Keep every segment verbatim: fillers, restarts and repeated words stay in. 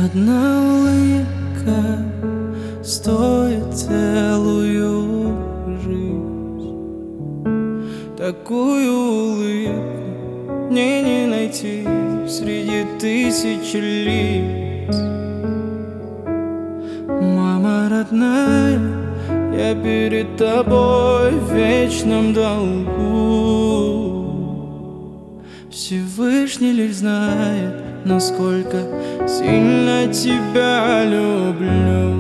Одна улыбка стоит целую жизнь. Такую улыбку мне не найти среди тысячи лиц. Мама родная, я перед тобой в вечном долгу. Всевышний лишь знает, насколько сильно тебя люблю.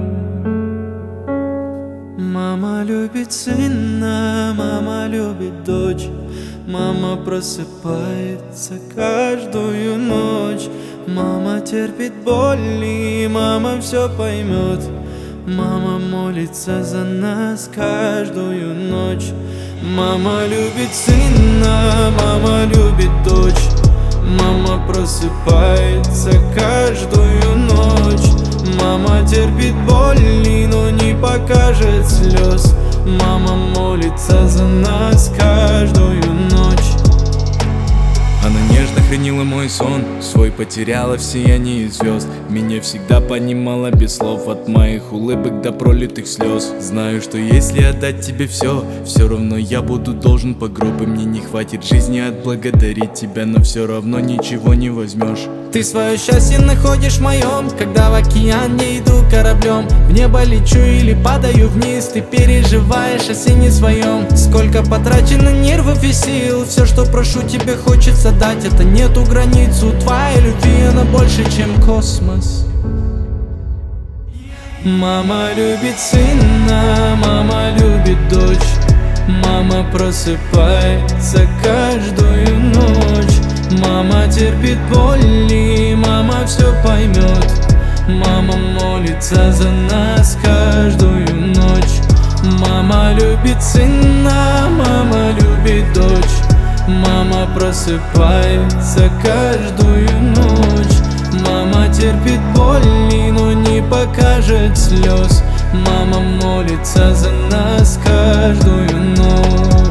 Мама любит сына, мама любит дочь. Мама просыпается каждую ночь. Мама терпит боли, мама все поймет. Мама молится за нас каждую ночь. Мама любит сына, мама любит дочь. Мама просыпается каждую ночь. Мама терпит боли, но не покажет слез. Мама молится за нас каждую ночь. Она нежно хранила мой сон, свой потеряла в сиянии звезд. Меня всегда понимала без слов, от моих улыбок до пролитых слез. Знаю, что если отдать тебе все, все равно я буду должен по гроб. И мне не хватит жизни отблагодарить тебя, но все равно ничего не возьмешь. Ты свое счастье находишь в моем, когда в океан не иду кораблем. В небо лечу или падаю вниз, ты переживаешь о сыне своем. Сколько потрачено нервов и сил, все, что прошу, тебе хочется дать. Это нету границ у твоей любви, она больше, чем космос. Мама любит сына, мама любит дочь. Мама просыпается каждую ночь. Мама терпит боли, мама все поймет. Мама молится за нас каждую ночь. Мама любит сына, мама любит дочь. Мама просыпается каждую ночь. Мама терпит боли, но не покажет слез. Мама молится за нас каждую ночь.